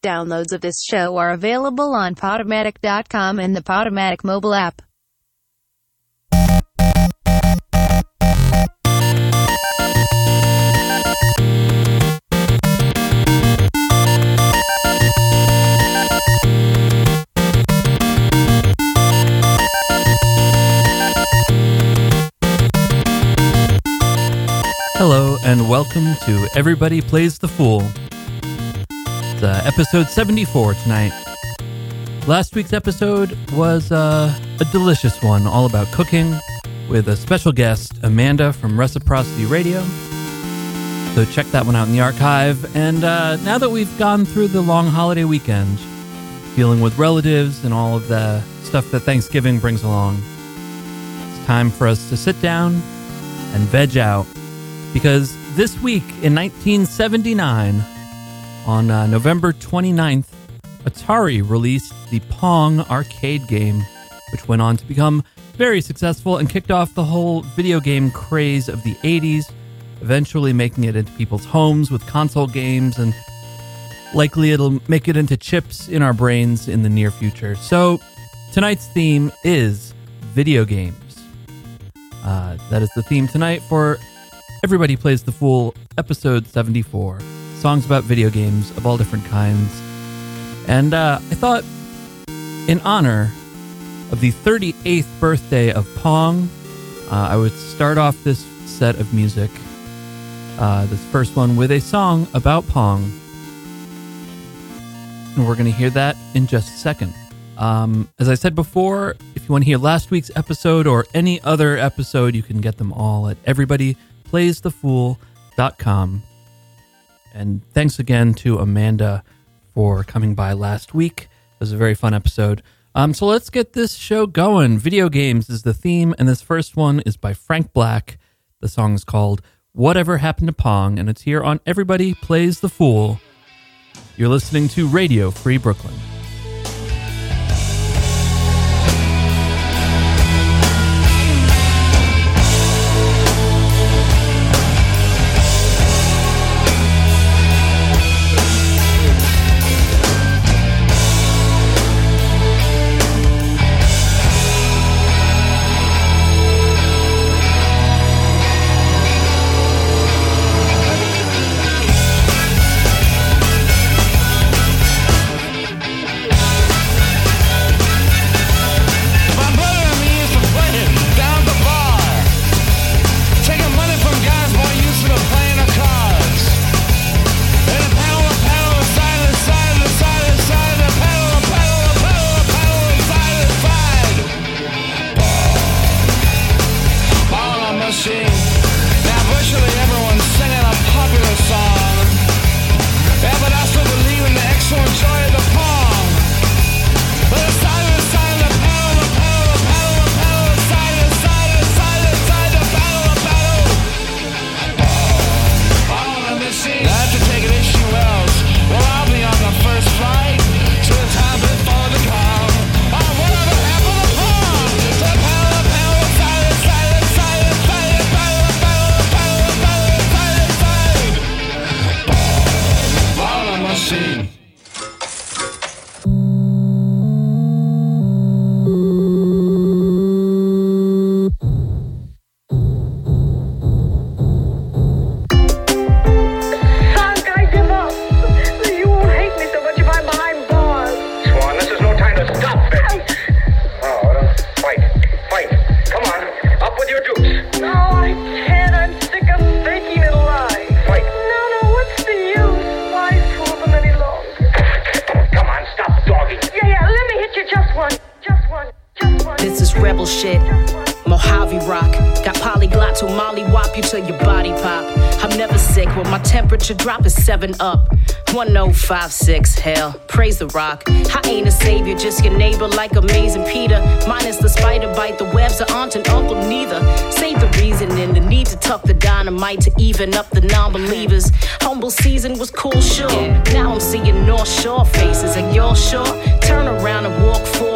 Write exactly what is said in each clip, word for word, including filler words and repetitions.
Downloads of this show are available on Podomatic dot com and the Podomatic mobile app. Hello, and welcome to Everybody Plays the Fool. It's uh, episode seventy-four tonight. Last week's episode was uh, a delicious one, all about cooking, with a special guest, Amanda from Reciprocity Radio. So check that one out in the archive. And uh, now that we've gone through the long holiday weekend, dealing with relatives and all of the stuff that Thanksgiving brings along, it's time for us to sit down and veg out. Because this week in nineteen seventy-nine, on uh, November twenty-ninth, Atari released the Pong arcade game, which went on to become very successful and kicked off the whole video game craze of the eighties, eventually making it into people's homes with console games, and likely it'll make it into chips in our brains in the near future. So tonight's theme is video games. Uh, that is the theme tonight for Everybody Plays the Fool, episode seventy-four. Songs about video games of all different kinds. And uh, I thought, in honor of the thirty-eighth birthday of Pong, uh, I would start off this set of music, uh, this first one, with a song about Pong. And we're going to hear that in just a second. Um, as I said before, if you want to hear last week's episode or any other episode, you can get them all at everybody plays the fool dot com. And thanks again to Amanda for coming by last week. It was a very fun episode. Um, so let's get this show going. Video games is the theme, and this first one is by Frank Black. The song is called Whatever Happened to Pong, and it's here on Everybody Plays the Fool. You're listening to Radio Free Brooklyn. Drop is seven up, one oh five six, hell, praise the rock. I ain't a savior, just your neighbor like Amazing Peter. Minus the spider bite, the webs are aunt and uncle neither. Save the reason and the need to tuck the dynamite to even up the non-believers. Humble season was cool, sure. Now I'm seeing North Shore faces, and you're sure? Turn around and walk four paces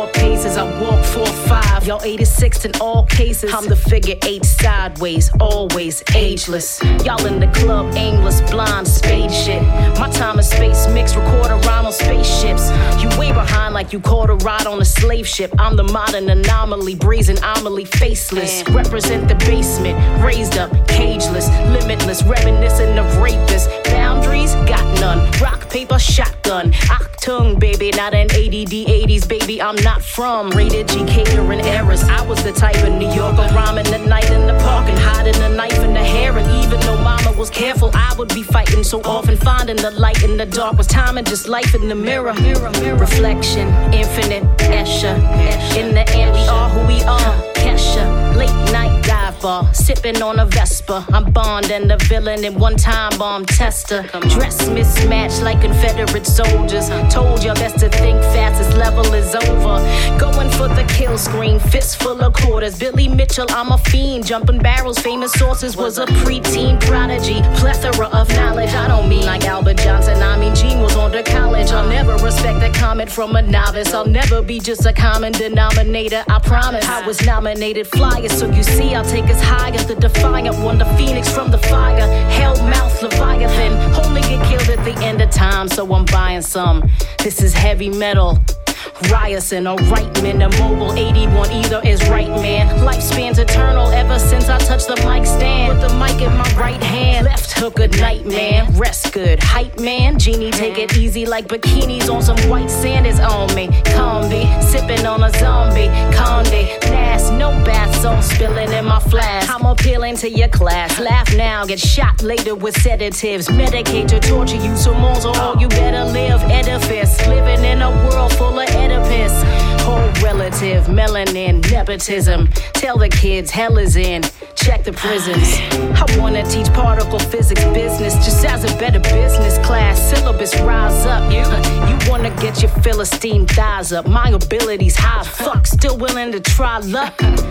faces, I walk four five. Y'all eighty-six in all cases. I'm the figure eight sideways, always ageless. Y'all in the club, aimless, blind, spade shit. My time and space mix, record a rhyme on spaceships. You way behind like you caught a ride on a slave ship. I'm the modern anomaly, brazen anomaly, faceless. Represent the basement, raised up, cageless, limitless, reminiscent of rapists. Boundaries, got none. Rock, paper, shotgun. Octung, baby, not an A D D eighties, baby, I'm not from rated G catering errors. I was the type of New Yorker rhyming the night in the park and hiding a knife in the hair. And even though mama was careful, I would be fighting so often. Finding the light in the dark was time and just life in the mirror. mirror, mirror. Reflection, infinite, Escher. In the end, we are who we are. Kesha, late night dive bar, sipping on a Vespa. I'm Bond and the villain in one time bomb tester. Dress mismatched like Confederate soldiers. Told you best to think fast, this level is over. Going for the kill screen, fist full of quarters. Billy Mitchell, I'm a fiend. Jumping barrels, famous sources. Was a preteen prodigy, plethora of knowledge. I don't mean like Albert Johnson, I mean Gene was on to college. I'll never respect a comment from a novice. I'll never be just a common denominator, I promise. I was nominated flyer, so you see I'll take us high as the defiant one, the phoenix from the fire. Hell mouth Leviathan, only get killed at the end of time, so I'm buying some. This is heavy metal. Ryerson or Reitman, a mobile eighty-one, either is right, man. Lifespan's eternal ever since I touched the mic stand. With the mic in my right hand, left hook, good night, man. Rest good, hype, man. Genie, take it easy like bikinis on some white sand is on me. Combi, sipping on a zombie. Conde, Nass, no bath salt spilling in my flask. I'm appealing to your class. Laugh now, get shot later with sedatives. Medicate to torture you, so more all you better live. Edifice, living in a world full of Oedipus, whole relative, melanin, nepotism. Tell the kids hell is in, check the prisons. I wanna teach particle physics business, just as a better business class. Syllabus rise up, you, you wanna get your Philistine thighs up. My ability's high, fuck, still willing to try luck.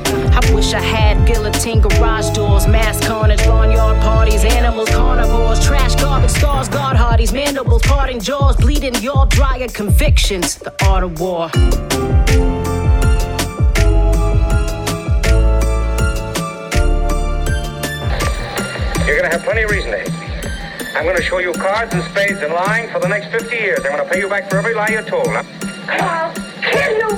I wish I had guillotine garage doors, mass carnage, barnyard parties, animals, carnivores, trash, garbage, stars, guard hardies, mandibles, parting jaws, bleeding your dryer convictions. The art of war. You're gonna have plenty of reason to hate me. I'm gonna show you cards and spades and lying for the next fifty years. I'm gonna pay you back for every lie you told. Now, I'll kill you!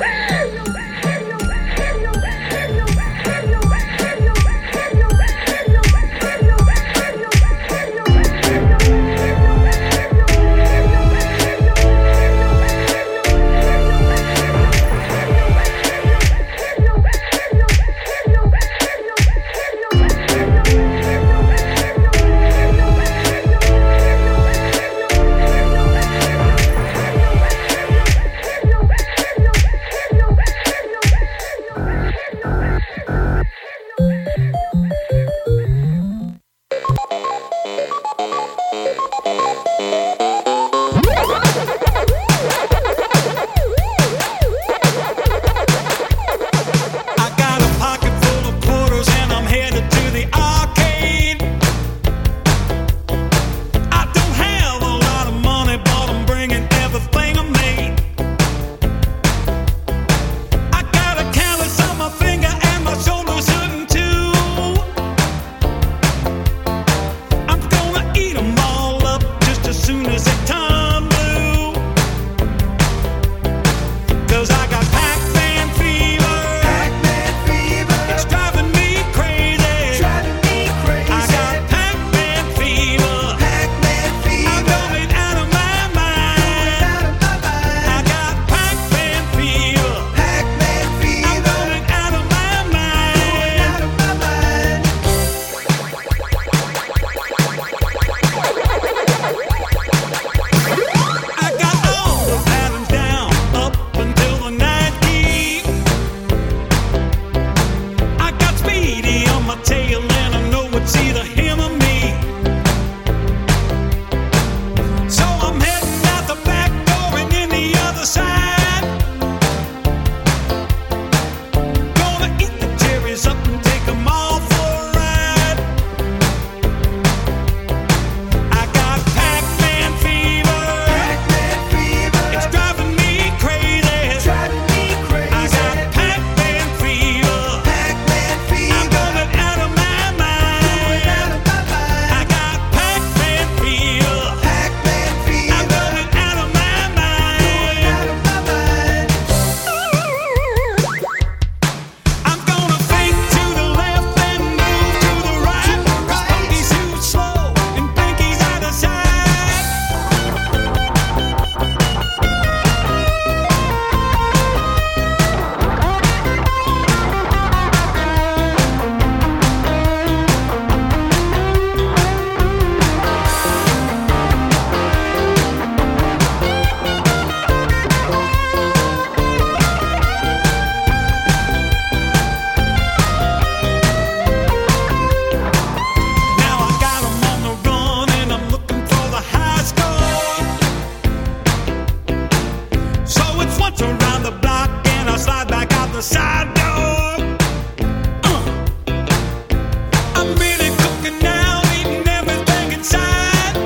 waltz around the block and I slide back out the side door. Uh. I'm really cooking now, eating everything inside.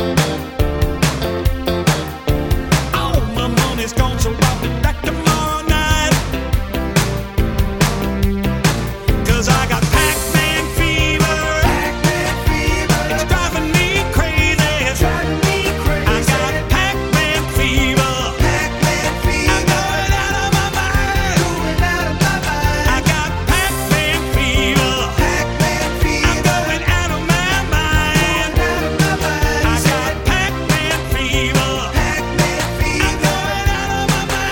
All my money's gone, so I'll be back tomorrow night. 'Cause I got Pac-Man fever. Pac-Man fever. It's driving me crazy. It's driving me crazy. I got Pac-Man fever. Pac-Man fever. I'm going out of my mind. Going out of my mind. I got Pac-Man fever. Pac-Man fever. I'm going out of my mind. Going out of my mind. I got Pac-Man fever. Pac-Man fever. I'm going out of my mind.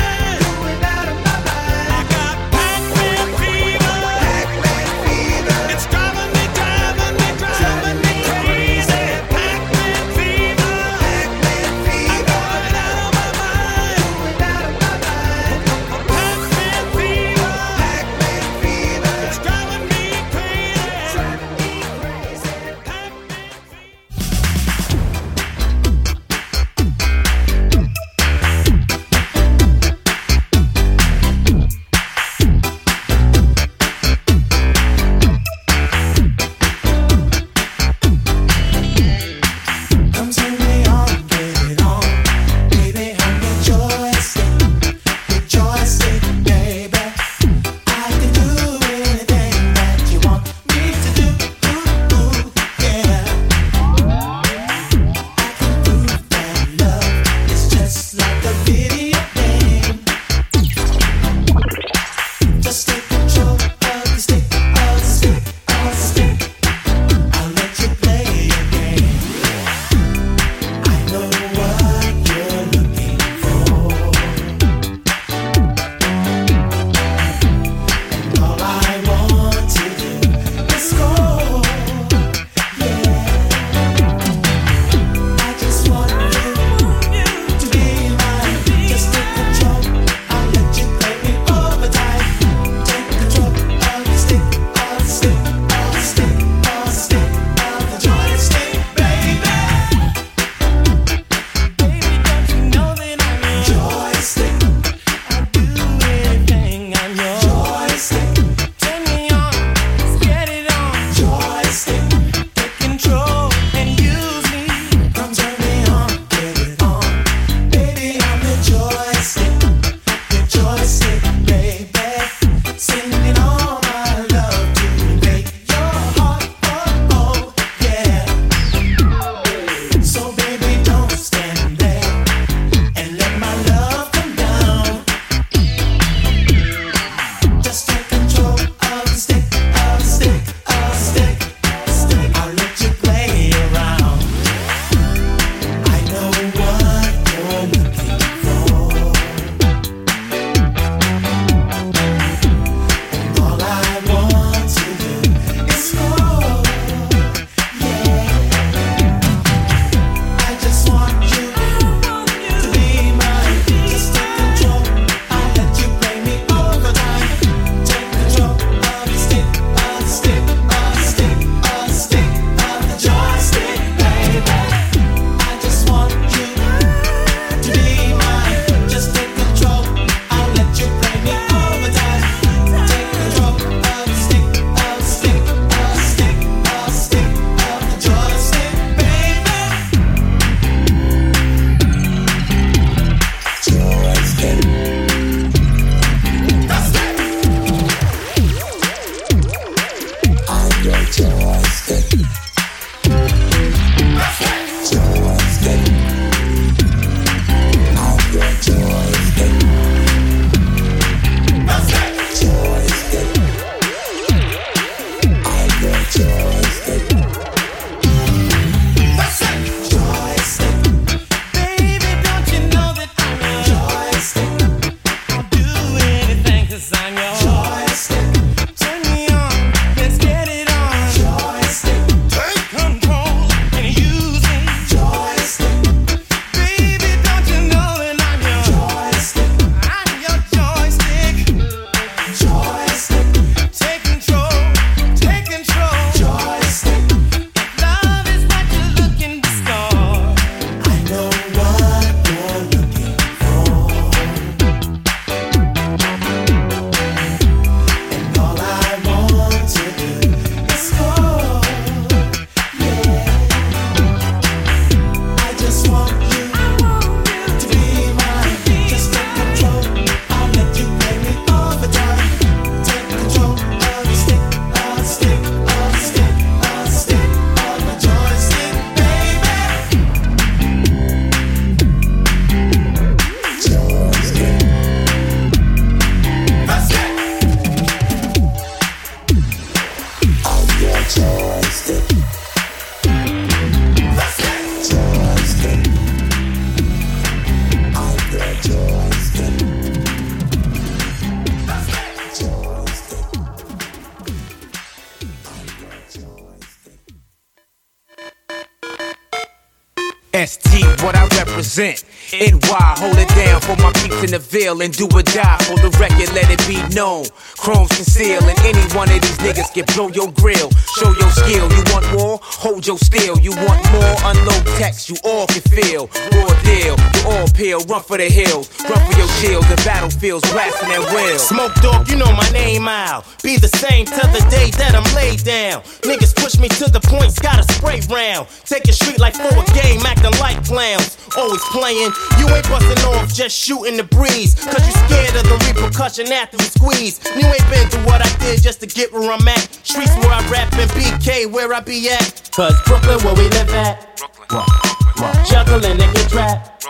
S T, what I represent. N Y, hold it down for my peeps in the Ville and do or die for the record, let it be known. Chrome's conceal and any one of these niggas can blow your grill. Show your skill, you want more? Hold your steel. You want more? Unload text, you all can feel. Raw deal, you all peel, run for the hills, run for your shields and battlefields, blasting at will. Smoke dog, you know my name out. Be the same till the day that I'm laid down. Niggas push me to the points, got a spray round. Take a street like for a game, acting like clowns. Always playing, you ain't busting off, just shooting the breeze. Cause you scared of the repercussion after you squeeze. You ain't been through what I did just to get where I'm at. Streets where I rap and B K where I be at. Cause Brooklyn where we live at. Brooklyn. Juggling and get trapped.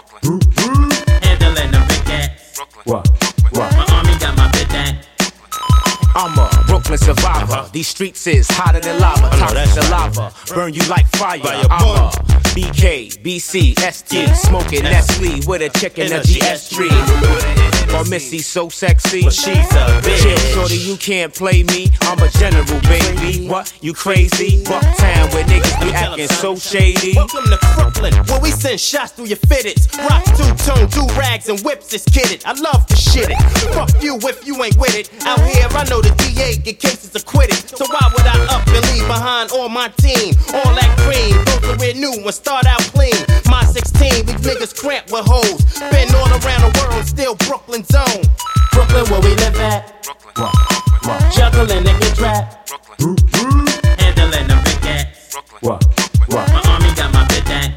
Handling the big cats. My army got my bit that. I'm a Brooklyn survivor. Uh-huh. These streets is hotter than lava. Oh, toxic no, lava. Right. Burn you like fire. fire I'm a B K, B C, S T. Yeah. Smoking Nestle with a chick in a G S tree. Or Missy so sexy. Well, she's a bitch. Chill, shorty, you can't play me. I'm a general, baby. What? You crazy? Bucktown where niggas be acting so shady. Welcome to Brooklyn, where we send shots through your fitteds. Rock two-tone, do-rags, and whips is kidded. I love to shit it. Fuck you if you ain't with it. Out here, I know the D A get cases acquitted. So why would I up and leave behind all my team? All that cream, go to where new and start out clean. My sixteen, these niggas cramped with hoes. Been all around the world, still Brooklyn zone. Brooklyn where we live at. Brooklyn. Juggling and get trapped. Brooklyn. Handling the big cats. Brooklyn. My army got my bit that.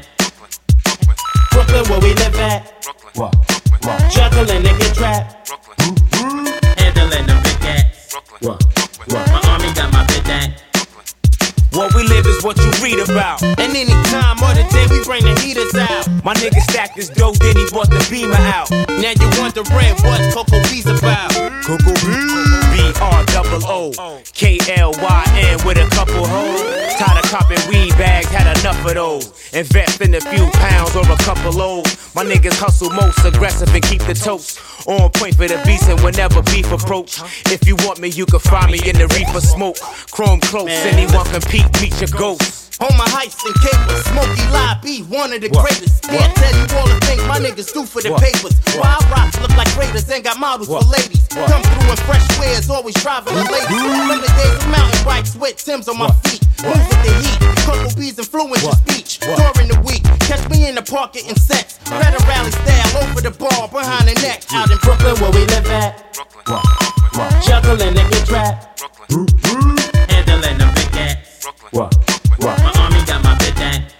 Brooklyn where we live at. Brooklyn. Juggling and get trapped. Brooklyn. Handling the big cats. Brooklyn. My army got my bit that. What we live is what you read about. And any time of the day we bring the heaters out. My nigga stacked this dope, then he bought the Beamer out. Now you wondering what Coco B's about. Coco B, B R double O, K L Y N with a couple hoes. Tired of copping weed bags, had enough of those. Invest in a few pounds or a couple loads. My niggas hustle most aggressive and keep the toast on point for the beast and whenever beef approach. If you want me, you can find me in the reefer smoke. Chrome close, anyone compete, meet your ghost. On my heights and capers, Smokey Live be one of the what? greatest. What? Can't tell you all the things my niggas do for the what? papers. What? Wild rocks look like raiders and got models what? for ladies. What? Come through in fresh wares, always driving the ladies. From the days of mountain bikes with Timbs on my what? feet. What? Move with the heat, Coco B's influence your speech. What? During the week, catch me in the park getting sets. Better rally style over the bar, behind the neck. Out in Brooklyn where we live at. Brooklyn. Juggling and get trapped. Brooklyn. Handling the big cats. Brooklyn. My army got my bit that.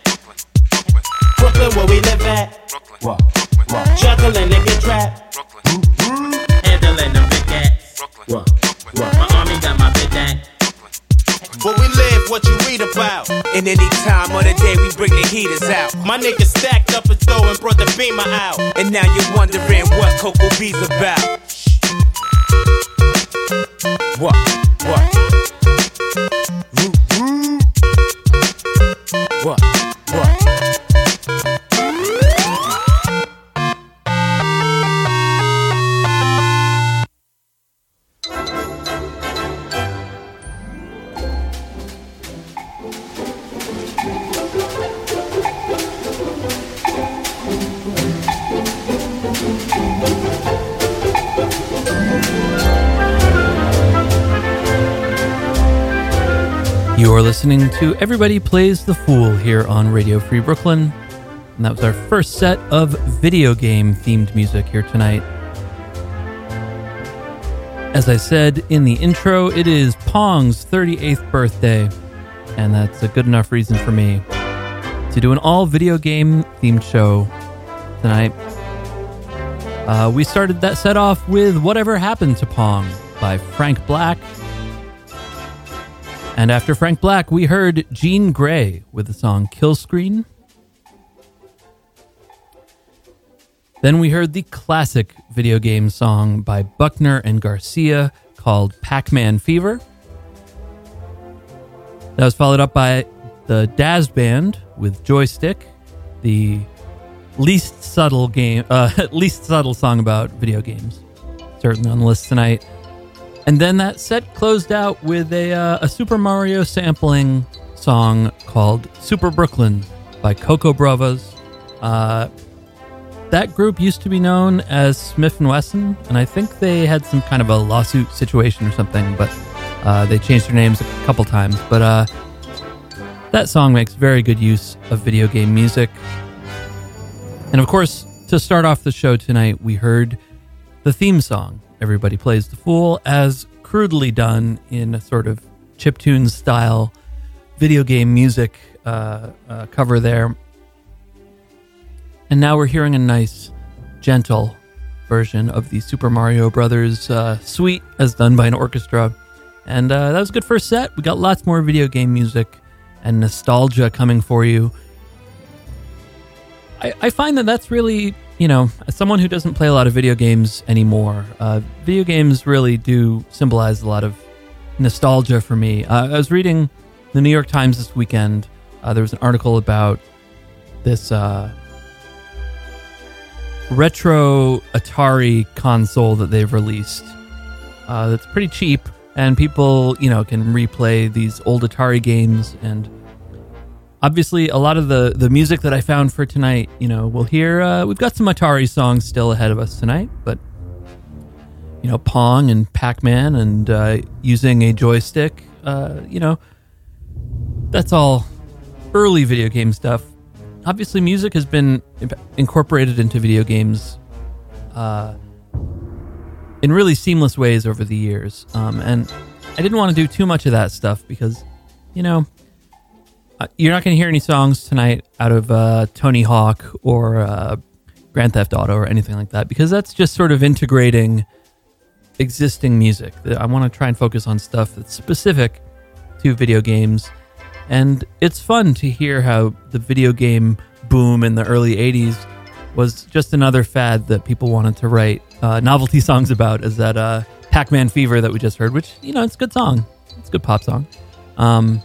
Brooklyn where we live at. Juggling and get trapped. Handling the big cats. My army got my bit that. Where we live, what you read about. And any time of the day we bring the heaters out. My niggas stacked up as though and brought the Beamer out. And now you're wondering what Coco B's about. What? What? What? What? You are listening to Everybody Plays the Fool here on Radio Free Brooklyn. And that was our first set of video game themed music here tonight. As I said in the intro, it is Pong's thirty-eighth birthday. And that's a good enough reason for me to do an all video game themed show tonight. Uh, we started that set off with Whatever Happened to Pong by Frank Black. And after Frank Black, we heard Jean Grey with the song Kill Screen. Then we heard the classic video game song by Buckner and Garcia called Pac-Man Fever. That was followed up by the Dazz Band with Joystick, the least subtle game, uh, least subtle song about video games, certainly on the list tonight. And then that set closed out with a uh, a Super Mario sampling song called Super Brooklyn by Coco Brovas. Uh, that group used to be known as Smith and Wesson, and I think they had some kind of a lawsuit situation or something, but uh, they changed their names a couple times. But uh, that song makes very good use of video game music. And of course, to start off the show tonight, we heard the theme song, Everybody Plays the Fool, as crudely done in a sort of chiptune style video game music uh, uh, cover there. And now we're hearing a nice, gentle version of the Super Mario Brothers uh, suite as done by an orchestra. And uh, that was a good first set. We got lots more video game music and nostalgia coming for you. I, I find that that's really, you know, as someone who doesn't play a lot of video games anymore, uh, video games really do symbolize a lot of nostalgia for me. Uh, I was reading the New York Times this weekend. Uh, there was an article about this uh, retro Atari console that they've released. Uh, that's pretty cheap, and people, you know, can replay these old Atari games. And obviously, a lot of the, the music that I found for tonight, you know, we'll hear, uh, we've got some Atari songs still ahead of us tonight, but, you know, Pong and Pac-Man and uh, using a joystick, uh, you know, that's all early video game stuff. Obviously, music has been incorporated into video games uh, in really seamless ways over the years. Um, and I didn't want to do too much of that stuff because, you know, uh, you're not going to hear any songs tonight out of uh, Tony Hawk or uh, Grand Theft Auto or anything like that, because that's just sort of integrating existing music. I want to try and focus on stuff that's specific to video games. And it's fun to hear how the video game boom in the early eighties was just another fad that people wanted to write uh, novelty songs about, as that uh, Pac-Man Fever that we just heard, which, you know, it's a good song. It's a good pop song. Um,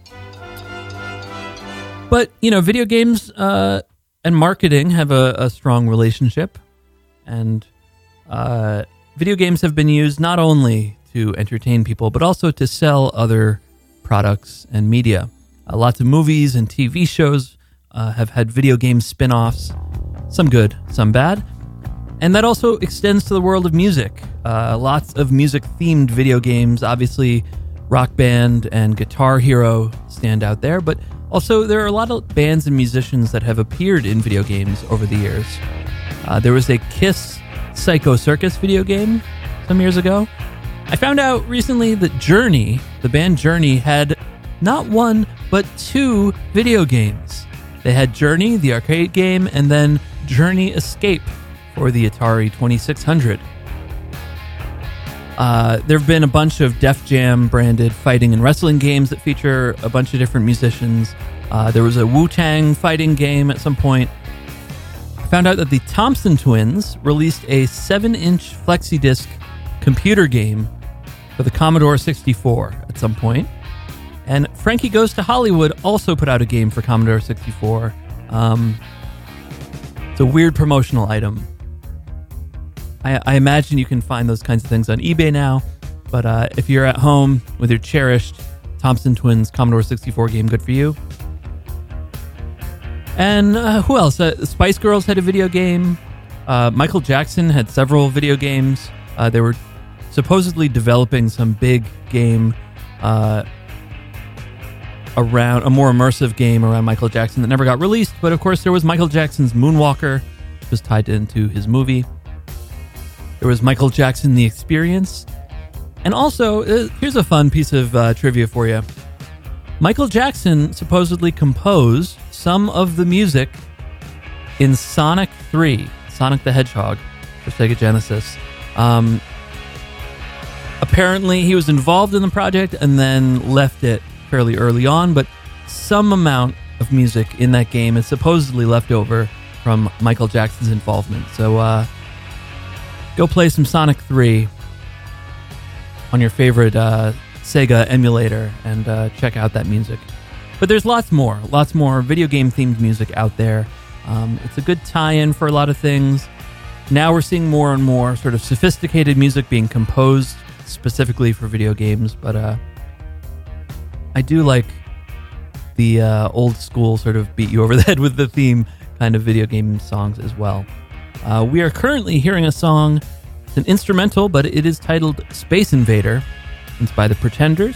but, you know, video games uh, and marketing have a, a strong relationship. And uh, video games have been used not only to entertain people, but also to sell other products and media. Uh, lots of movies and T V shows uh, have had video game spin-offs, some good, some bad. And that also extends to the world of music. Uh, lots of music-themed video games. Obviously, Rock Band and Guitar Hero stand out there, but also there are a lot of bands and musicians that have appeared in video games over the years. Uh, there was a Kiss Psycho Circus video game some years ago. I found out recently that Journey, the band Journey, had not one, but two video games. They had Journey, the arcade game, and then Journey Escape for the Atari twenty-six hundred. Uh, there have been a bunch of Def Jam branded fighting and wrestling games that feature a bunch of different musicians. Uh, there was a Wu-Tang fighting game at some point. I found out that the Thompson Twins released a seven-inch flexi-disc computer game for the Commodore sixty-four at some point. And Frankie Goes to Hollywood also put out a game for Commodore sixty-four. Um, it's a weird promotional item. I, I imagine you can find those kinds of things on eBay now. But uh, if you're at home with your cherished Thompson Twins Commodore sixty-four game, good for you. And uh, who else? Uh, Spice Girls had a video game. Uh, Michael Jackson had several video games. Uh, they were supposedly developing some big game uh, around, a more immersive game around Michael Jackson that never got released. But of course, there was Michael Jackson's Moonwalker, which was tied into his movie. There was Michael Jackson The Experience. And also, uh, here's a fun piece of uh, trivia for you. Michael Jackson supposedly composed some of the music in Sonic three, Sonic the Hedgehog, for Sega Genesis. Um, apparently, he was involved in the project and then left it fairly early on, but some amount of music in that game is supposedly left over from Michael Jackson's involvement. So uh, go play some Sonic three on your favorite uh, Sega emulator and uh, check out that music. But there's lots more, lots more video game themed music out there. Um, it's a good tie-in for a lot of things. Now we're seeing more and more sort of sophisticated music being composed specifically for video games, but uh, I do like the uh, old school sort of beat you over the head with the theme kind of video game songs as well. Uh, we are currently hearing a song. It's an instrumental, but it is titled Space Invader. It's by the Pretenders.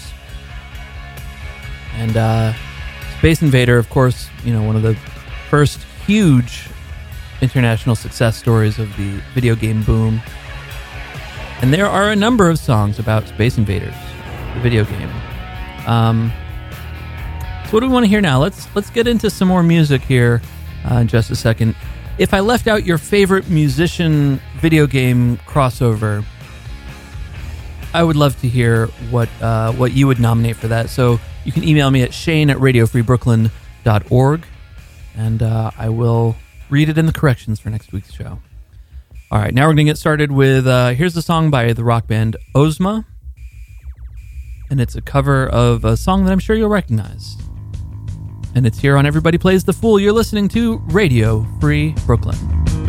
And uh, Space Invader, of course, you know, one of the first huge international success stories of the video game boom. And there are a number of songs about Space Invaders, the video game. Um, so what do we want to hear now? Let's let's get into some more music here uh, in just a second. If I left out your favorite musician video game crossover, I would love to hear what uh, what you would nominate for that. So you can email me at shane at radio free brooklyn dot org, and uh, I will read it in the corrections for next week's show. All right, now we're going to get started with, uh, here's a song by the rock band Ozma, and it's a cover of a song that I'm sure you'll recognize. And it's here on Everybody Plays the Fool. You're listening to Radio Free Brooklyn.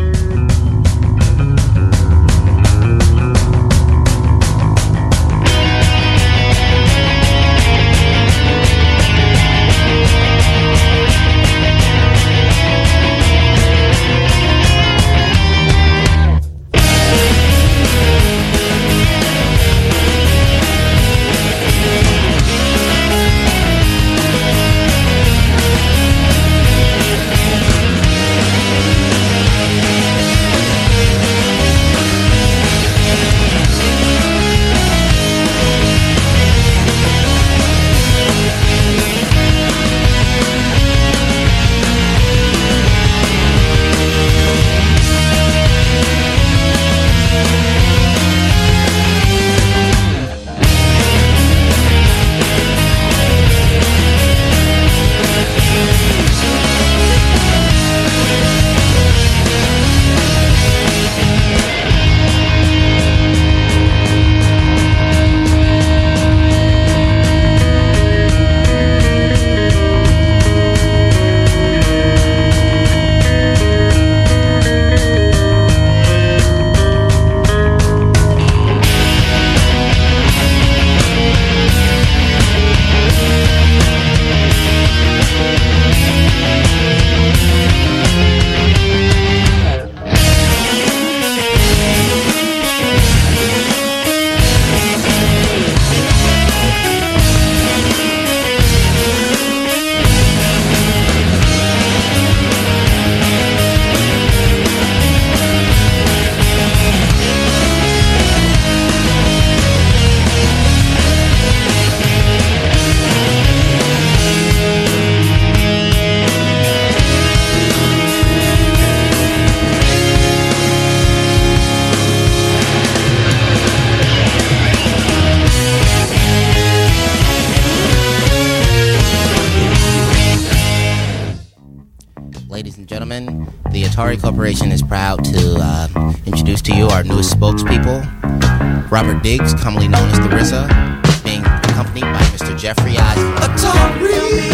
Atari Corporation is proud to uh, introduce to you our newest spokespeople, Robert Diggs, commonly known as the R Z A, being accompanied by Mister Jeffrey Eisner. Atari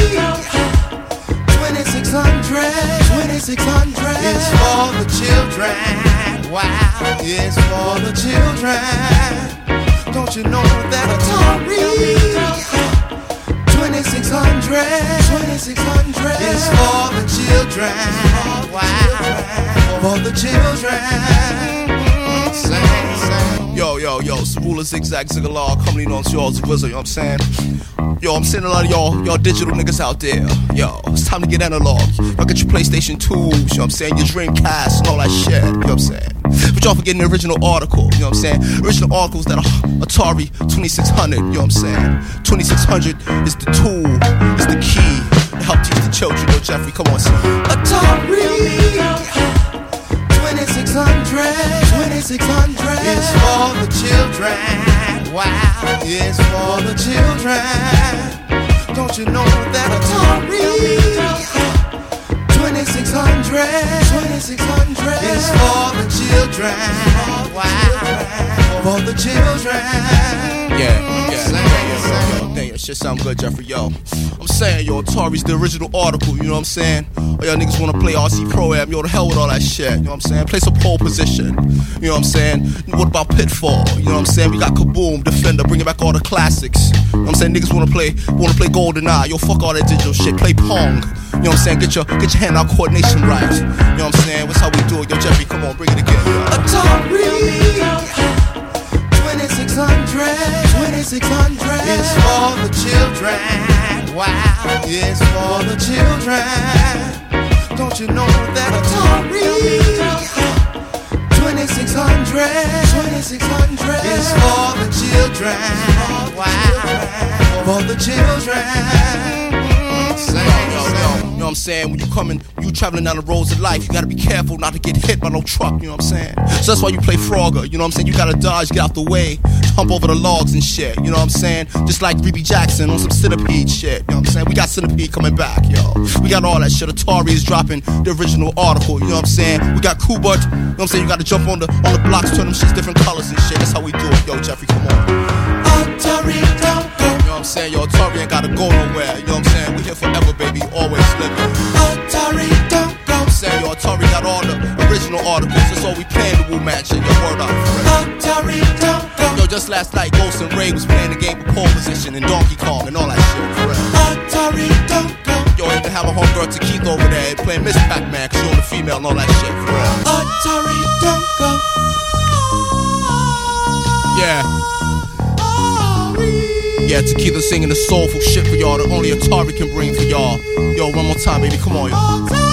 twenty-six hundred, twenty-six hundred is for the children. Wow, it's for the children. Don't you know that Atari twenty-six hundred, twenty-six hundred is for the children. Wow, for the children. Sing, sing. Yo, yo, yo, it's the ruler Zigzag Ziggalar, commonly known to y'all as the R Z A, you know what I'm saying? Yo, I'm seeing a lot of y'all, y'all digital niggas out there. Yo, it's time to get analog. Y'all get your PlayStation twos, you know what I'm saying? Your Dreamcast and all that shit, you know what I'm saying? But y'all forgetting the original article, you know what I'm saying? Original articles that are Atari twenty-six hundred, you know what I'm saying? twenty-six hundred is the tool, is the key to help teach the children. Yo, Jeffrey, come on, son. Atari twenty-six hundred, twenty-six hundred is for the children. Wow, it's for the children. Don't you know that Atari twenty-six hundred, twenty-six hundred is for the children. Wow, for the children. Yeah, yeah, yeah, yeah, yeah. Yeah, shit sound good, Jeffrey, yo. I'm saying, yo, Atari's the original article, you know what I'm saying? Oh, y'all niggas wanna play R C Pro-Am, yo, the hell with all that shit, you know what I'm saying? Play some pole position, you know what I'm saying? What about Pitfall, you know what I'm saying? We got Kaboom, Defender, bringing back all the classics. You know what I'm saying? Niggas wanna play, wanna play GoldenEye, yo, fuck all that digital shit, play Pong. You know what I'm saying? Get your, get your hand-eye coordination right. You know what I'm saying? What's how we do it? Yo, Jeffrey, come on, bring it again. Atari twenty-six hundred, twenty-six hundred is for the children. Wow, it's for the children. Don't you know that Atari twenty-six hundred, twenty-six hundred is for the children. Wow, for the children. Yo, yo, you know what I'm saying? When you coming, you traveling down the roads of life, you gotta be careful not to get hit by no truck, you know what I'm saying? So that's why you play Frogger, you know what I'm saying? You gotta dodge, get out the way, hump over the logs and shit, you know what I'm saying? Just like B B Jackson on some Centipede shit, you know what I'm saying? We got Centipede coming back, yo. We got all that shit. Atari is dropping the original article, you know what I'm saying? We got Kubert, you know what I'm saying? You gotta jump on the on the blocks, turn them shits different colors and shit. That's how we do it, yo, Jeffrey, come on. Atari don't go. You know what I'm saying? Yo, Atari ain't gotta go nowhere, you know what I'm saying? We here forever, baby, always living. Atari don't go. I'm saying, yo, Atari got all the original articles. That's all we playing the Wu match and your word out. Atari don't go. Yo, just last night, Ghost and Ray was playing the game of pole position and Donkey Kong and all that shit, for real. Atari don't go. Yo, even have a homegirl to Keith over there playing Miss Pac-Man, cause you on the female and all that shit, for real. Atari don't go. Yeah. Yeah, Tequila singing the soulful shit for y'all that only Atari can bring for y'all. Yo, one more time, baby, come on, yo.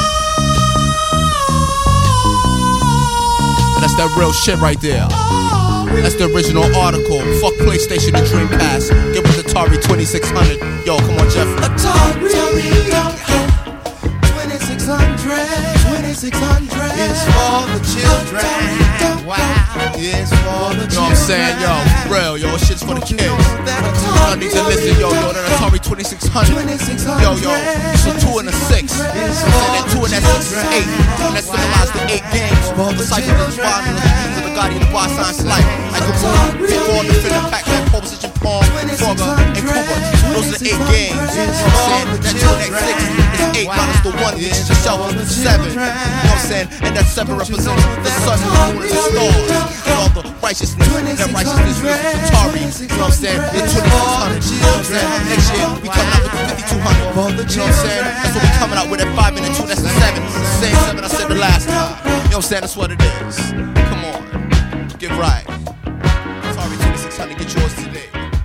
That's that real shit right there. That's the original article. Fuck PlayStation and Dreamcast. Get with Atari twenty-six hundred. Yo, come on, Jeff. Atari don't go. twenty-six hundred, twenty-six hundred is for the children. Wow, it's for the children. You know what I'm saying, yo, for real, yo, shit's for the kids. Y'all need to listen, yo, yo, that Atari twenty-six hundred. Yo, yo, so two and a six. And that two and that six is eight. And that symbolizes the eight games. The cycle of the bottom of the beats of the Guardian of Bar Science Life. I can move, pick all the Defender, Pac-Man, pole position, Pong, Frogger, and Kubert. Those are the eight games. You know what I'm saying? That two and that six is eight minus the one, which is yourself, seven. You know what I'm saying? And that seven represents the sun, the moon, and the stars. And all the righteousness, that righteousness is Atari. You know what I'm saying? The twenty-six hundred. You know what I'm saying? Next year, we coming out with the fifty-two hundred. You know what I'm saying? That's what we coming out with at five and two. That's the seven. It's the same seven I said the last time. You know what I'm saying? That's what it is. Come on. Get right. Atari twenty-six hundred, get yours today.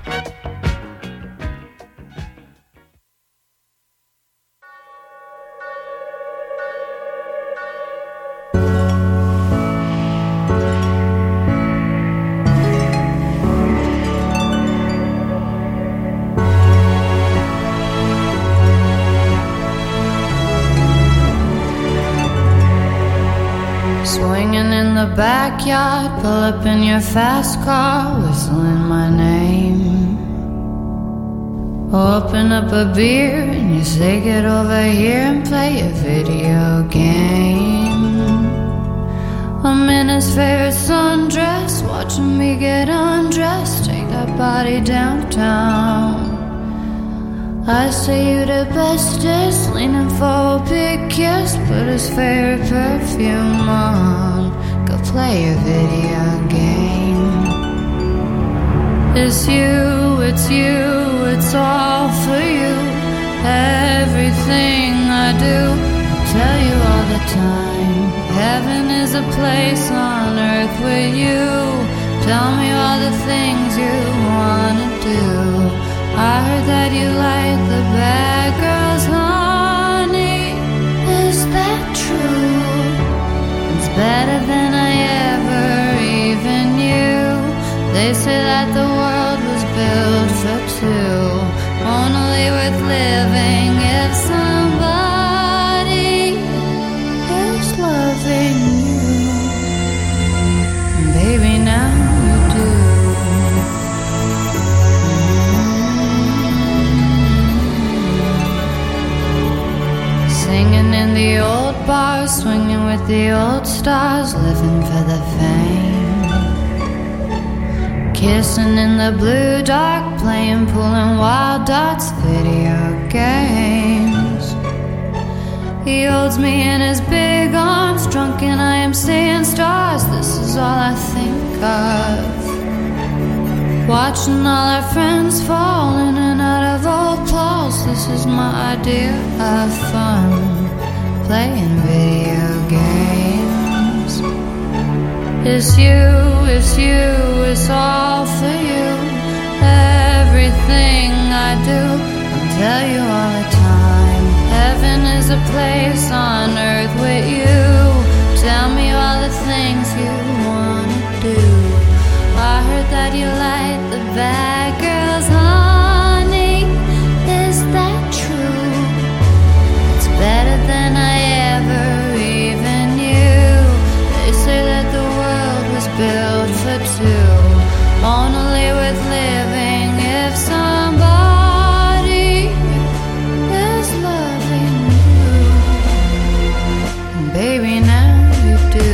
Swinging in the backyard, pull up in your fast car, whistling my name. Open up a beer and you say get over here and play a video game. I'm in his favorite sundress, watching me get undressed, take that body downtown. I say you the bestest, leaning for a big kiss, put his favorite perfume on, go play a video game. It's you, it's you, it's all for you. Everything I do, I tell you all the time. Heaven is a place on earth with you. Tell me all the things you wanna do. I heard that you like the bad girls, honey. Is that true? It's better than I ever even knew. They say that the world was built for two, only worth living if somebody is loving you. Baby, now you do. Singing in the old bars, swinging with the old stars, living for the fame. Kissing in the blue dark, playing, pulling wild dots, video games. He holds me in his big arms, drunk and I am seeing stars. This is all I think of. Watching all our friends fall in and out of old clothes. This is my idea of fun, playing video games. It's you, it's you, it's all for you. Everything I do, I'll tell you all the time. Heaven is a place on earth with you. Tell me all the things you wanna do. I heard that you like the bad girls, honey. Is that true? It's better than I ever even knew. They say that the world was built for two, only worth living if somebody is loving you. And baby, now you do.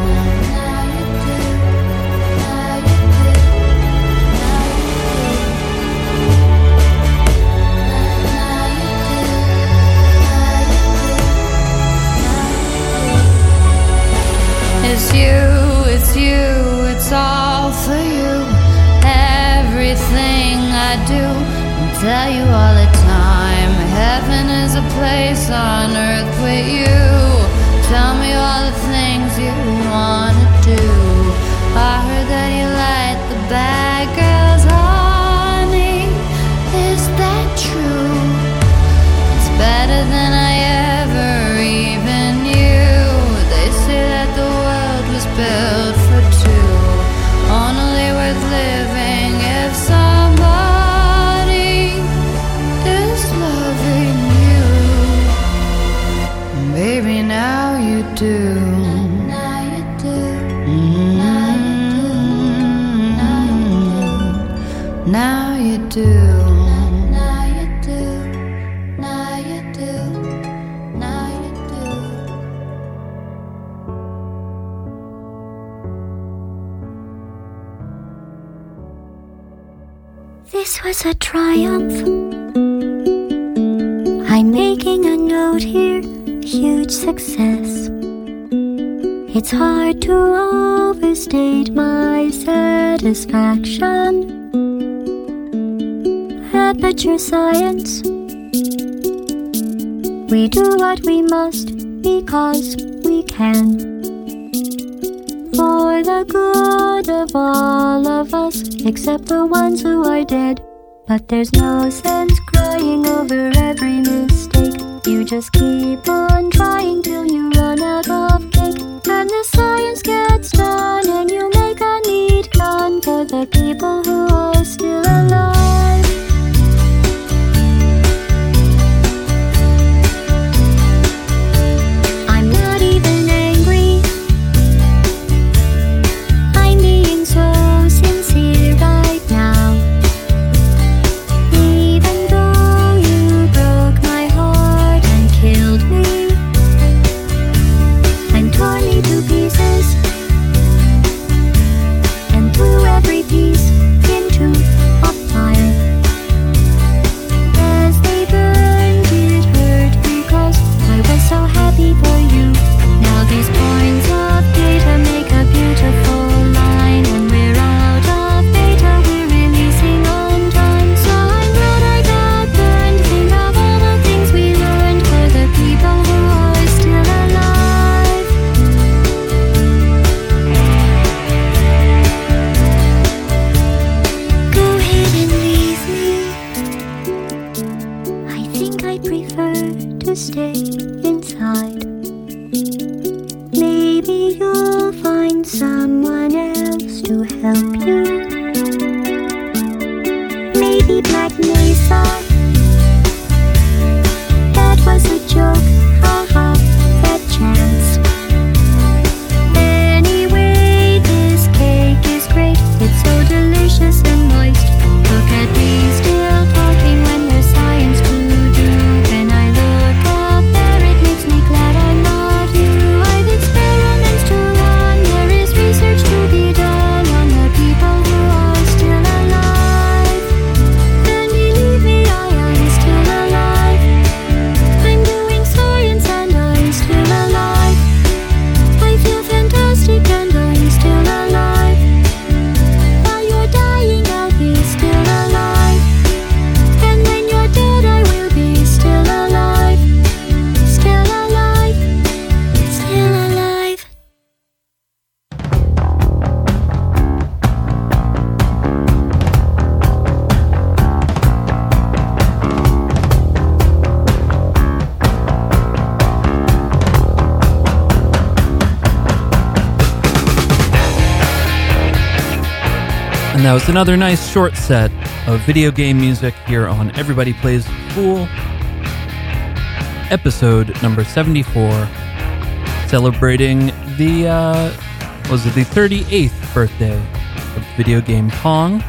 It's you, it's you, it's all for you. Everything I do, I tell you all the time. Heaven is a place on earth with you. Tell me all the things you wanna do. I heard that you like the bad girls, honey. Is that true? It's better than I ever even knew. They say that the world was built for two, only worth living if somebody is loving you. Baby, now you do. Now you do. Mm-hmm. Now you do. Now you do. Now you do. Now you do. This was a triumph. I'm making a note here, huge success. It's hard to overstate my satisfaction. Aperture science. We do what we must because we can. For the good of all of us, except the ones who are dead. But there's no sense crying over every mistake. You just keep on trying till you run out of cake. And the science gets done and you make a neat gun for the people who are still alive. I'm not even angry. I'm being so sincere right now. Even though you broke my heart and killed me and tore me to pieces and threw every piece into a fire. As they burned, it hurt because I was so happy for you. Now these points of data make a beautiful line. When we're out of data, we're releasing on time. So I'm glad I got burned. Think of all the things we learned for the people who are still alive. Go ahead and leave me. I think I prefer to stay inside. Maybe you'll find someone else to help you. Maybe Black Mesa. That was a joke, haha, that chance. Anyway, this cake is great. It's so delicious and moist. Look at me still talking when there's science to do. When I look up there, it makes me glad I'm not you. I've experiments to run. There is research to be done on the people who And that was another nice short set of video game music here on Everybody Plays the Fool, episode number seventy-four, celebrating the, uh, was it the thirty-eighth birthday of video game Pong.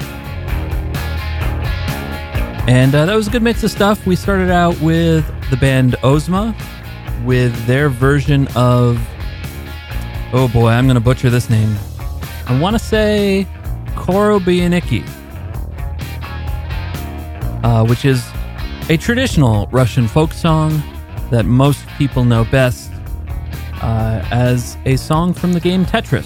And uh, that was a good mix of stuff. We started out with the band Ozma with their version of, oh boy, I'm going to butcher this name. I want to say Korobianiki, uh, which is a traditional Russian folk song that most people know best uh, as a song from the game Tetris.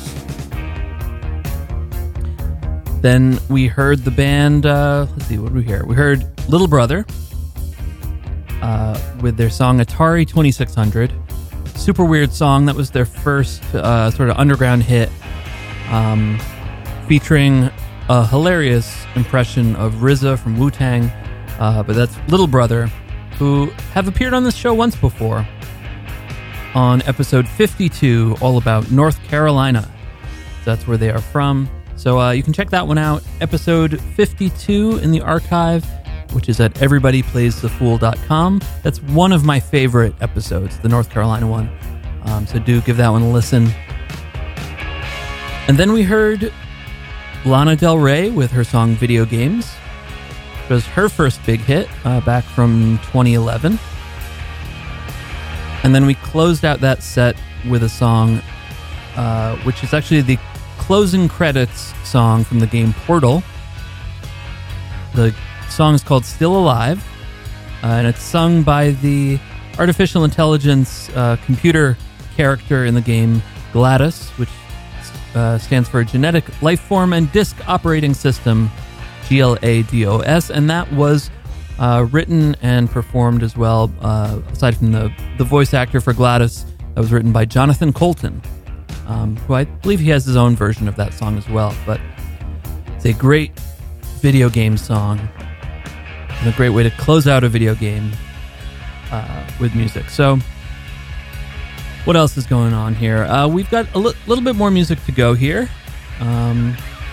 Then we heard the band, uh, let's see, what did we hear? We heard Little Brother uh, with their song Atari twenty-six hundred. Super weird song. That was their first uh, sort of underground hit, um, featuring a hilarious impression of R Z A from Wu-Tang. Uh, but that's Little Brother, who have appeared on this show once before on episode fifty-two, all about North Carolina. That's where they are from. So uh, you can check that one out, episode fifty-two in the archive, which is at everybody plays the fool dot com. That's one of my favorite episodes, the North Carolina one. Um, so do give that one a listen. And then we heard Lana Del Rey with her song Video Games. It was her first big hit uh, back from twenty eleven. And then we closed out that set with a song, uh, which is actually the closing credits song from the game Portal. The song is called Still Alive, uh, and it's sung by the artificial intelligence uh, computer character in the game GLaDOS, which uh, stands for Genetic Lifeform and Disk Operating System, G L A D O S, and that was uh, written and performed as well, uh, aside from the, the voice actor for GLaDOS, that was written by Jonathan Colton, um, who I believe he has his own version of that song as well, but it's a great video game song and a great way to close out a video game uh, with music. So what else is going on here? Uh, we've got a li- little bit more music to go here. Um,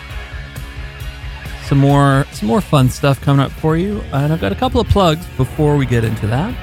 some more some more fun stuff coming up for you. And I've got a couple of plugs before we get into that.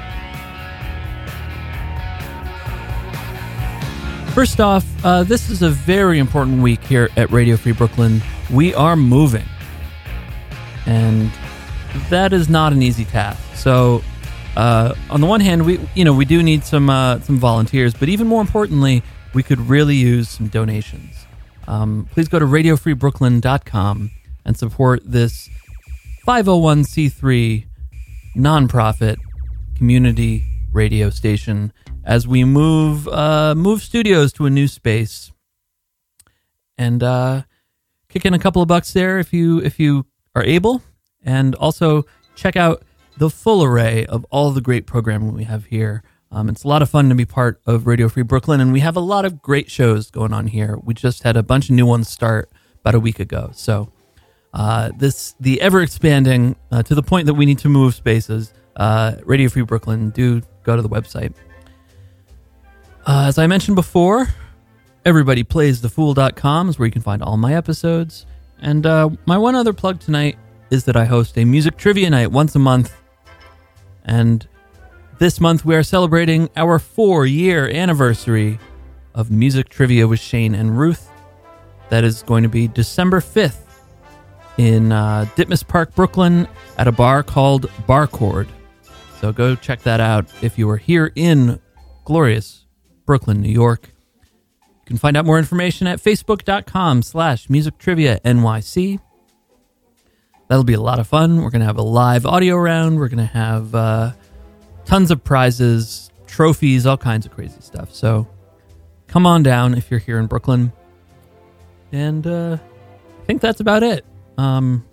First off, uh, this is a very important week here at Radio Free Brooklyn. We are moving. And that is not an easy task. So, uh, on the one hand, we you know we do need some uh, some volunteers, but even more importantly, we could really use some donations. Um, please go to radio free brooklyn dot com and support this five oh one c three nonprofit community radio station as we move uh, move studios to a new space, and uh, kick in a couple of bucks there if you if you are able. And also check out the full array of all the great programming we have here. Um, it's a lot of fun to be part of Radio Free Brooklyn, and we have a lot of great shows going on here. We just had a bunch of new ones start about a week ago. So uh, this the ever-expanding, uh, to the point that we need to move spaces, uh, Radio Free Brooklyn, do go to the website. Uh, as I mentioned before, everybody plays the fool dot com is where you can find all my episodes. And uh, my one other plug tonight is that I host a music trivia night once a month. And this month we are celebrating our four-year anniversary of Music Trivia with Shane and Ruth. That is going to be December fifth in uh, Ditmas Park, Brooklyn, at a bar called Barcord. So go check that out if you are here in glorious Brooklyn, New York. You can find out more information at facebook.com slash music trivia NYC. That'll be a lot of fun. We're going to have a live audio round. We're going to have uh, tons of prizes, trophies, all kinds of crazy stuff. So come on down if you're here in Brooklyn. And uh, I think that's about it. Um,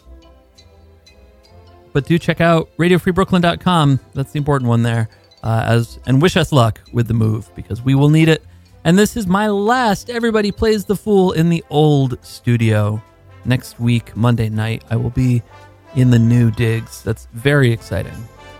but do check out radio free brooklyn dot com. That's the important one there. Uh, as and wish us luck with the move, because we will need it. And this is my last Everybody Plays the Fool in the old studio. Next week, Monday night, I will be in the new digs. That's very exciting.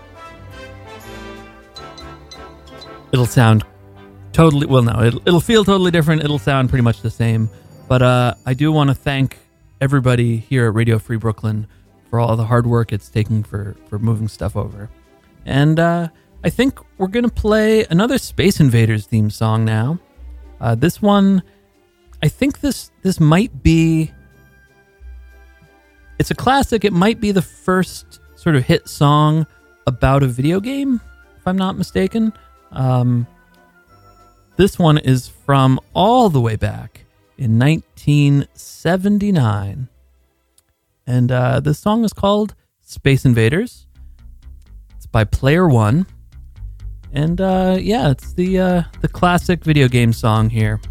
It'll sound totally, well, no, it'll, it'll feel totally different. It'll sound pretty much the same. But uh, I do want to thank everybody here at Radio Free Brooklyn for all the hard work it's taking for, for moving stuff over. And uh, I think we're going to play another Space Invaders theme song now. Uh, this one, I think this this might be... It's a classic. It might be the first sort of hit song about a video game, if I'm not mistaken. Um, this one is from all the way back in nineteen seventy-nine. And uh, this song is called Space Invaders. It's by Player One. And uh, yeah, it's the uh, the classic video game song here.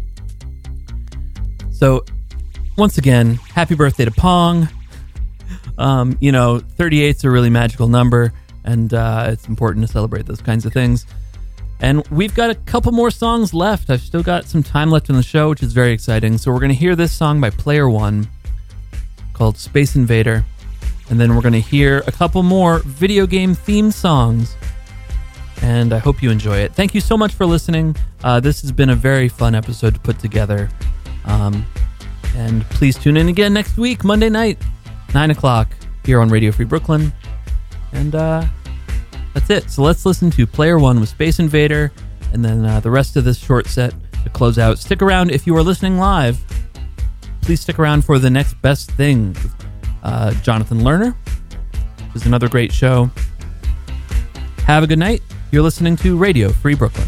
So, once again, happy birthday to Pong. Um, you know, thirty-eight's a really magical number, and uh, it's important to celebrate those kinds of things. And we've got a couple more songs left. I've still got some time left in the show, which is very exciting. So we're going to hear this song by Player One called Space Invader. And then we're going to hear a couple more video game theme songs. And I hope you enjoy it. Thank you so much for listening. Uh, this has been a very fun episode to put together. Um, and please tune in again next week, Monday night, nine o'clock, here on Radio Free Brooklyn. And uh, that's it. So let's listen to Player One with Space Invader, and then uh, the rest of this short set to close out. Stick around if you are listening live. Please stick around for The Next Best Thing with uh, Jonathan Lerner, which is another great show. Have a good night. You're listening to Radio Free Brooklyn.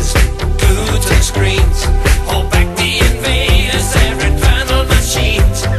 Screens, hold back the invaders, their infernal machines.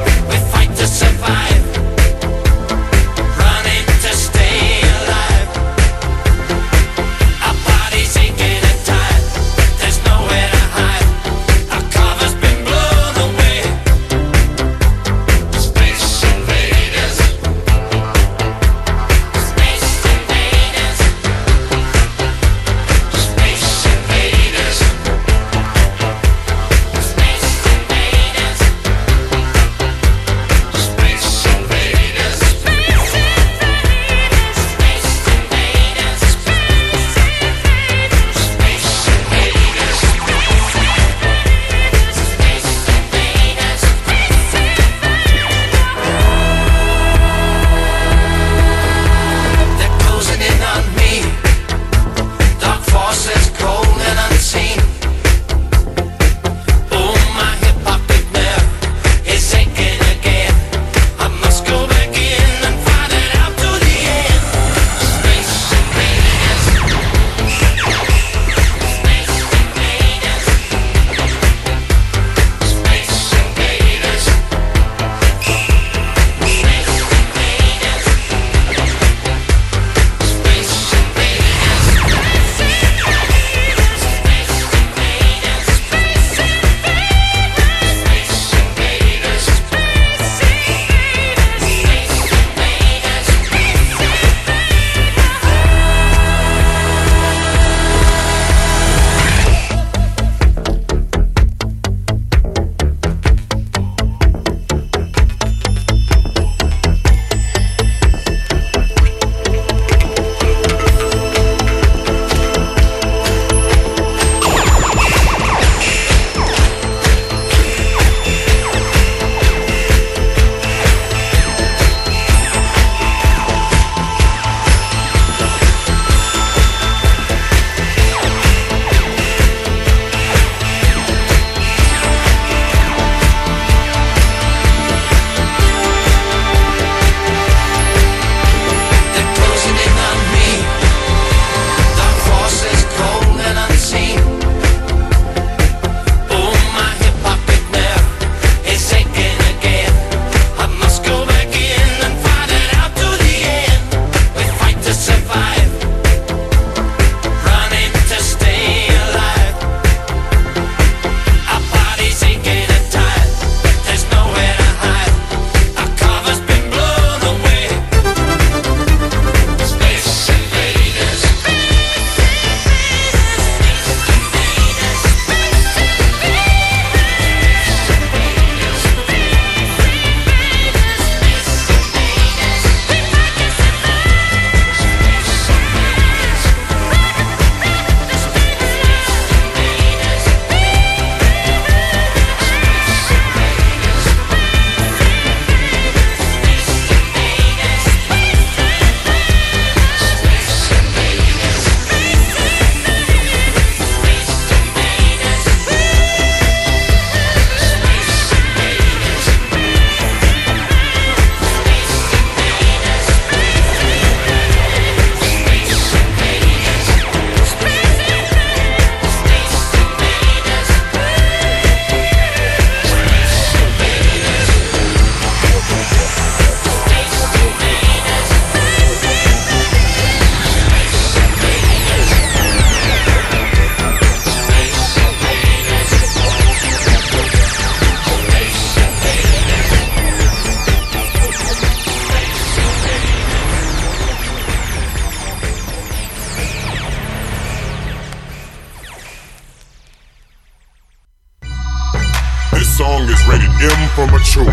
song is rated M for mature.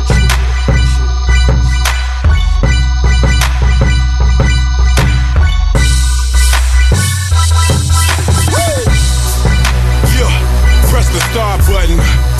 Yeah, press the start button.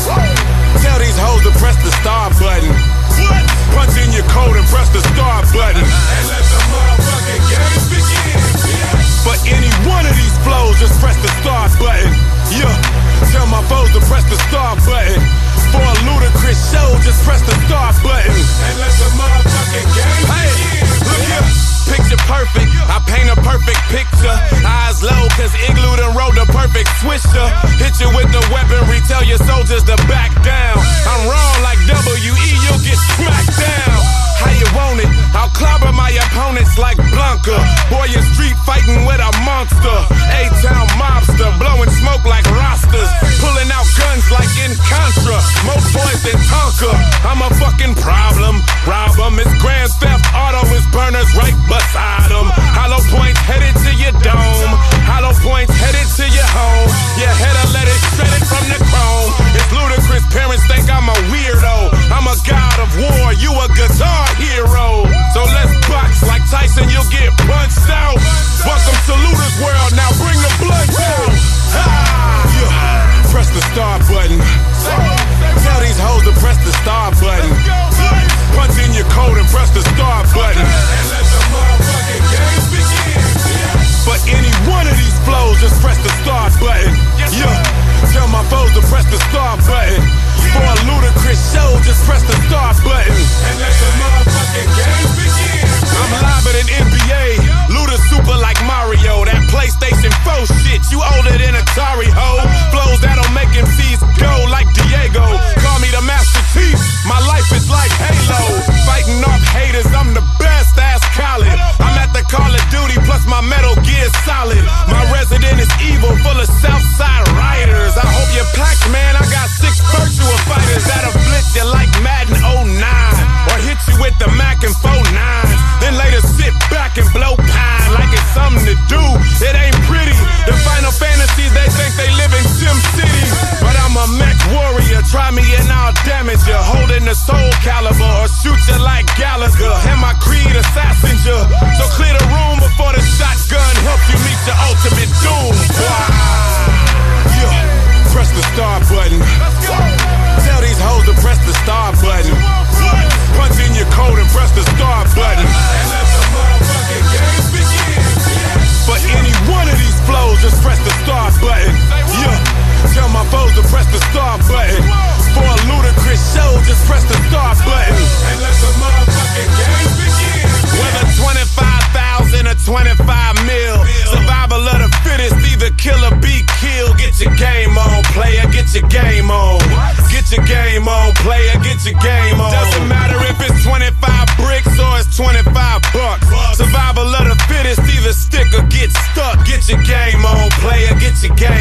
Tell these hoes to press the start button. Punch in your code and press the start button. And let the motherfucking game begin. For any one of these flows, just press the start button. Yeah, tell my foes to press the start button. For a ludicrous show, just press the start button. And let the motherfucking game begin. Hey, look here. Picture perfect, I paint a perfect picture. Eyes low, cause Igloo done wrote the perfect swisher. Hit you with the weaponry, tell your soldiers to back down. I'm wrong like W E, you'll get smacked down. How you want it? I'll clobber my opponents like Blanca. Boy, you're street fighting with a monster. A-town mobster, blowing smoke like Rastas. Pulling out guns like in Contra. More boys than Tonka. I'm a fucking problem. Rob 'em. It's Grand Theft Auto. It's burners right beside 'em. Hollow points headed to your dome. Hollow points headed to your home. Your head'll let it shred it from the chrome. It's ludicrous. Parents think I'm a weirdo. I'm a god of war. You a guitar hero. So let's box like Tyson. You'll get punched out. Welcome to Luda's world. Now bring the blood out. Ah, yeah. Press the start button. Tell these hoes to press the start button. Punch in your code and press the start button. And let the motherfucking game begin. For any one of these flows, just press the start button. Yeah, tell my foes to press the start button. For a ludicrous show, just press the start button. And let the motherfucking game begin. I'm live at an N B A. Luda super like Mario. That PlayStation four shit, you older than Atari, ho. Flows that'll make M Cs go like Diego. Call me the Master Chief. My life is like Halo. Fighting off haters, I'm the best, ass Khaled. I'm at the Call of Duty, plus my Metal Gear Solid. My resident is evil, full of Southside riders. I hope you're packed, man. I got six virtual fighters that'll blitz you like Madden oh nine. Or hit you with the Mac and four nines. Then later sit back and blow pine like it's something to do. It ain't pretty. The Final Fantasies, they think they live in Sim City. But I'm a mech warrior. Try me and I'll damage you. Holding the soul caliber or shoot you like Gallagher. And my creed assassins you. So clear the room before the shotgun helps you meet your ultimate doom. Wow. Yeah. Press the start button. Tell these hoes to press the start button. Punch in your code and press the start button. And let the motherfucking game begin. For any one of these flows, just press the start button. Yeah, tell my foes to press the start button. For a ludicrous show, just press the start button. And let the motherfucking game begin. Whether twenty-five thousand or twenty-five mil, survival of the fittest, either kill or be killed. Get your game on, player, get your game on. Get your game on, player, get your game on. Doesn't matter if it's twenty-five bricks or it's twenty-five bucks. Survival of the fittest, either stick or get stuck. Get your game on, player, get your game